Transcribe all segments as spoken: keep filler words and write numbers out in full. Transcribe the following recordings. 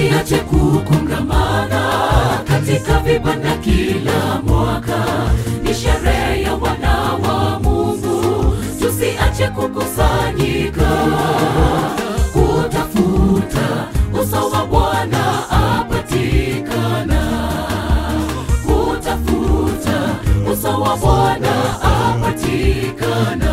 Tusiache kukongamana katika vibanda kila mwaka, ni sherehe ya wana wa Mungu. Tusiache kukusanyika kutafuta uso wa Bwana apatikana, kutafuta uso wa Bwana apatikana.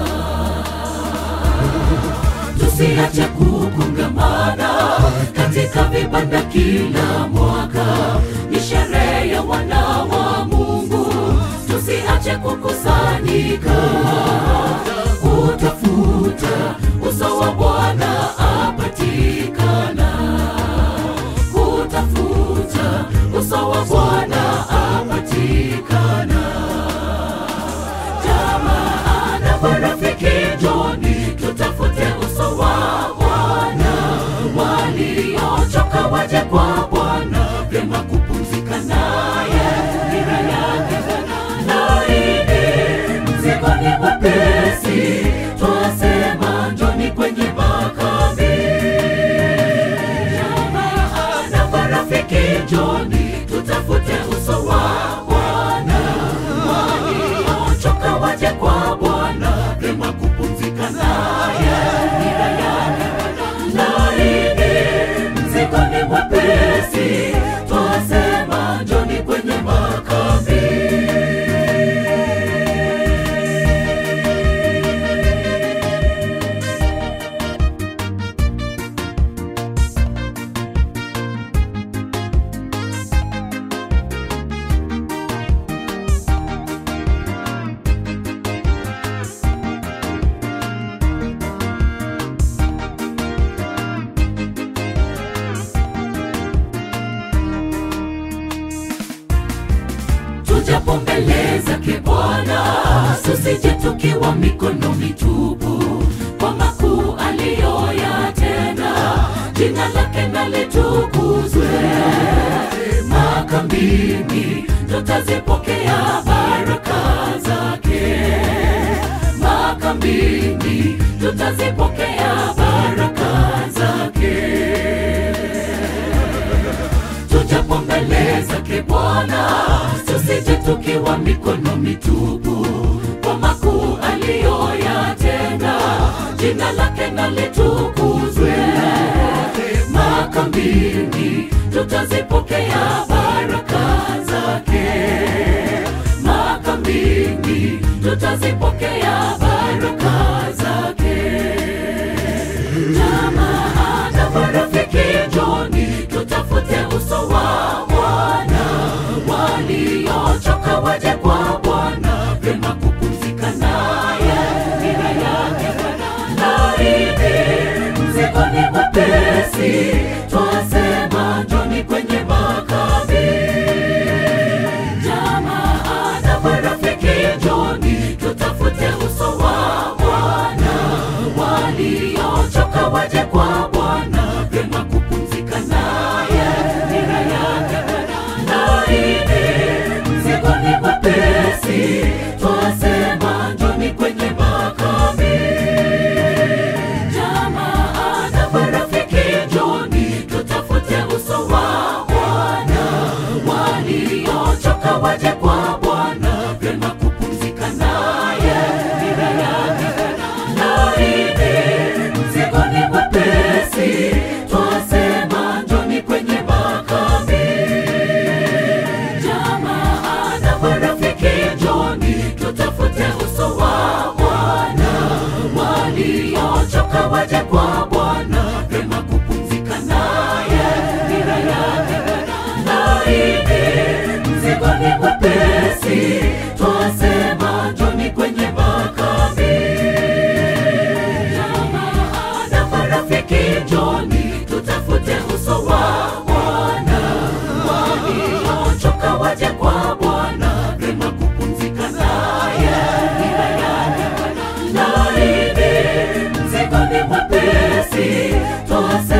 Tusiache kukongamana katika vibanda kila mwaka, ni sherehe ya wana wa Mungu. Tusiache kukusanyika kutafuta uso wa Bwana apatikana, kutafuta uso wa Bwana apatikana. Jamaa na marafiki, njoni tutafute uso wa Bwana. Waliochoka waje kwa Bwana, vyema kupumzika naye, nira yake laini, mzigo ni mwepesi. Twasema njoni kwenye makambi. Jamaa na marafiki, njoni tutafute uso wa Bwana. Waliochoka waje kwa Bwana, vyema kupumzika naye, nira yake laini, mzigo ni mwepesi. Twasema njoni kwenye makambi. Tujapo mbele zake Bwana, tusije tukiwa mikono mitupu, kwa makuu aliyoyatenda, jina lake na litukuzwe. Makambini tutazipokea baraka zake, makambini tutazipokea baraka zake. Tujapo mbele zake Bwana, tusije tukiwa mikono mitupu, kwa makuu aliyoyatenda, jina lake na litukuzwe. Makambini tutazipokea baraka zake, makambini tutazipokea baraka zake. Jamaa na marafiki, njoni tutafute uso wa Bwana. Waliochoka waje kwa Bwana, vyema kupumzika naye, nira yake laini, mzigo ni mwepesi. Twasema njoni kwenye makambi. Jamaa na marafiki, njoni tutafute uso wa Bwana. Waliochoka waje kwa Bwana, vyema kupumzika naye, nira yake laini, mzigo ni mwepesi. Twasema njoni kwenye makambi. Jamaa na marafiki, njoni tutafute uso wa Bwana. Waliochoka waje kwa Bwana, vyema kupumzika naye, nira yake laini, mzigo ni mwepesi. Twasema njoni kwenye makambi. Jamaa na marafiki, njoni tutafute uso wa Bwana. Waliochoka waje kwa Bwana, vyema kupumzika naye, nira yake laini, mzigo ni mwepesi. Twasema njoni kwenye makambi. Jamaa na marafiki, njoni tutafute uso wa Bwana. Waliochoka waje kwa Bwana, vyema kupumzika naye, nira yake laini, mzigo ni mwepesi. Twasema